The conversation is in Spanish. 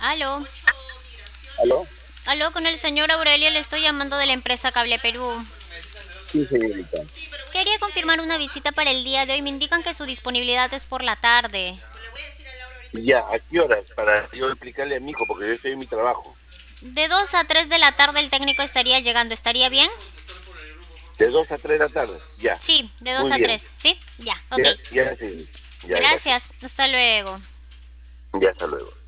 Aló, ¿Aló? aló, con el señor Aurelio, le estoy llamando de la empresa Cable Perú. Sí, señorita. Quería confirmar una visita para el día de hoy. Me indican que su disponibilidad es por la tarde. Ya, ¿a qué horas? Para yo explicarle a mi hijo, porque yo estoy en mi trabajo. De 2 a 3 de la tarde el técnico estaría llegando. ¿Estaría bien? De 2 a 3 de la tarde. Ya, Sí, de 2 muy a bien. 3. ¿Sí? Ya, ok. Ya, ya, sí. Ya, gracias. Gracias. Hasta luego. Ya, hasta luego.